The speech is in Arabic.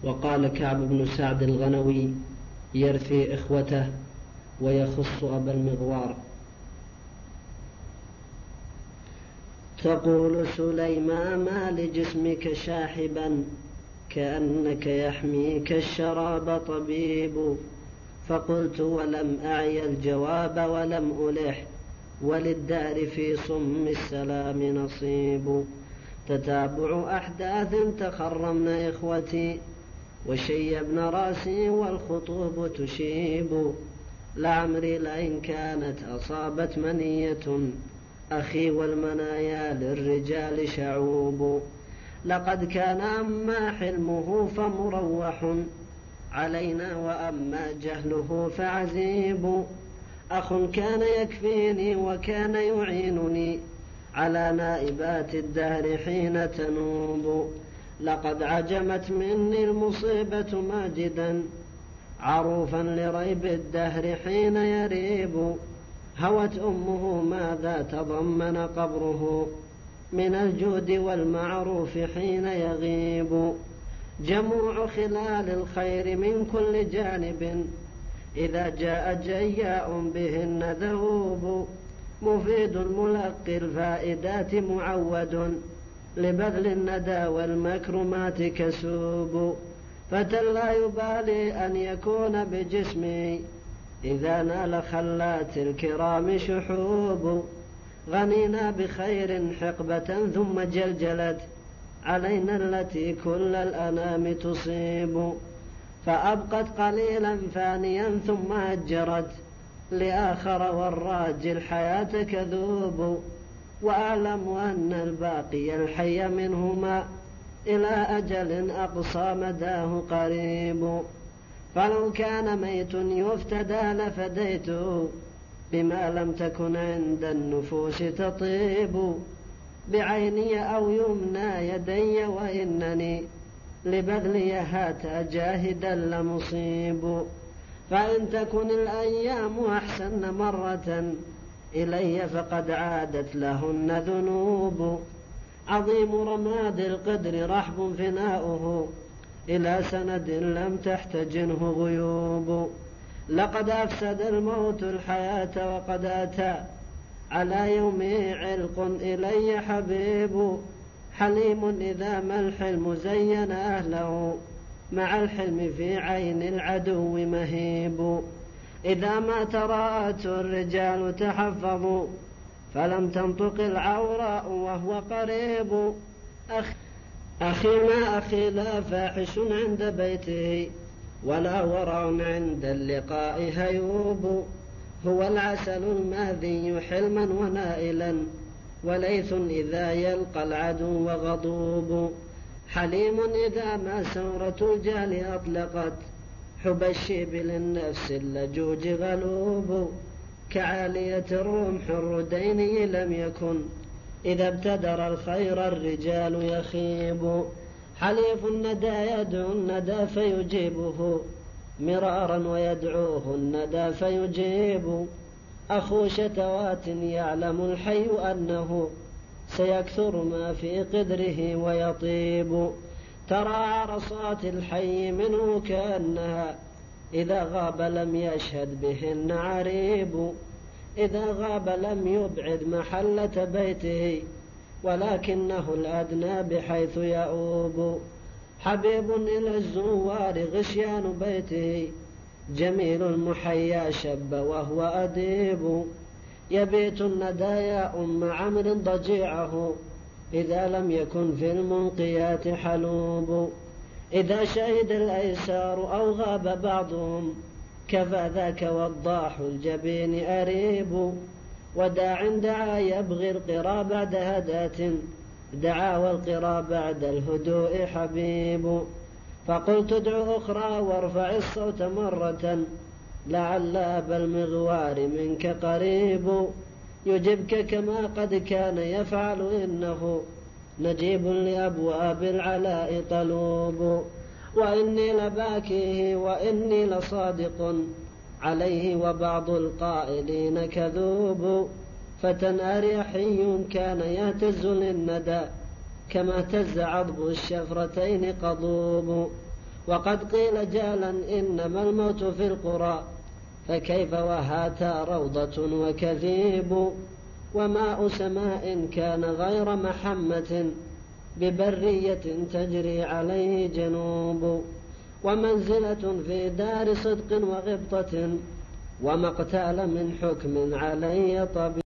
وقال كعب بن سعد الغنوي يرثي إخوته ويخص أبا المغوار. تقول سليمان ما لجسمك شاحبا كأنك يحميك الشراب طبيب. فقلت ولم أعي الجواب ولم ألح وللدار في صم السلام نصيب. تتابع أحداث تخرمن إخوتي وشيبن راسي والخطوب تشيب. لعمري لئن كانت أصابت منية أخي والمنايا للرجال شعوب. لقد كان أما حلمه فمروح علينا وأما جهله فعزيب. أخ كان يكفيني وكان يعينني على نائبات الدهر حين تنوب. لقد عجمت مني المصيبة ماجدا عروفا لريب الدهر حين يريب. هوت أمه ماذا تضمن قبره من الجود والمعروف حين يغيب. جموع خلال الخير من كل جانب إذا جاء جياء بهن ذهوب. مفيد ملقي الفائدات معود لبذل الندى والمكرمات كسوب. فتى لا يبالي أن يكون بجسمي إذا نال خلات الكرام شحوب. غنينا بخير حقبة ثم جلجلت علينا التي كل الأنام تصيب. فأبقت قليلا فانيا ثم أجرت لآخر والراجي الحياة كذوب. وأعلم أن الباقي الحي منهما إلى أجل أقصى مداه قريب. فلو كان ميت يفتدى لفديته بما لم تكن عند النفوس تطيب. بعيني أو يمنى يدي وإنني لبذلي هات جاهدا لمصيب. فإن تكن الأيام أحسن مرة إلي فقد عادت لهن ذنوب. عظيم رماد القدر رحب فناؤه إلى سند لم تحتجنه غيوب. لقد أفسد الموت الحياة وقد أتى على يومه علق إلي حبيب. حليم إذا ما الحلم زين أهله مع الحلم في عين العدو مهيب. إذا ما تراءت الرجال تحفظوا فلم تنطق العوراء وهو قريب. أخي ما أخي لا فاحش عند بيته ولا ورع عند اللقاء هيوب. هو العسل الماذي حلما ونائلا وليث إذا يلقى العدو غضوب. حليم إذا ما سورة الجال أطلقت حب الشيب للنفس اللجوج غلوب. كعالية الرمح الردين لم يكن إذا ابتدر الخير الرجال يخيب. حليف الندى يدعو الندى فيجيبه مرارا ويدعوه الندى فيجيب. أخو شتوات يعلم الحي أنه سيكثر ما في قدره ويطيب. ترى عرصات الحي منه كأنها إذا غاب لم يشهد بهن عريب. إذا غاب لم يبعد محلة بيته ولكنه الأدنى بحيث يؤوب. حبيب إلى الزوار غشيان بيته جميل المحيا شب وهو أديب. يبيت الندى يا أم عمرو ضجيعه إذا لم يكن في المنقيات حلوب. إذا شهد الأيسار أو غاب بعضهم كفى ذاك وضاح الجبين أريب. وداع دعا يبغي القرى بعد هداة دعا والقرى بعد الهدوء حبيب. فقلت ادع أخرى وارفع الصوت مرة لعل أبا المغوار منك قريب. يجبك كما قد كان يفعل إنه نجيب لأبواب العلاء طلوب. وإني لباكيه وإني لصادق عليه وبعض القائلين كذوب. فتى أريحي كان يهتز للندى كما اهتز عضب الشفرتين قضوب. وقد قيل جالا إنما الموت في القرى، فكيف وهاتا روضة وكذيب، وماء سماء كان غير محمة، ببرية تجري عليه جنوب، ومنزلة في دار صدق وغبطة، ومقتال من حكم علي طبيب.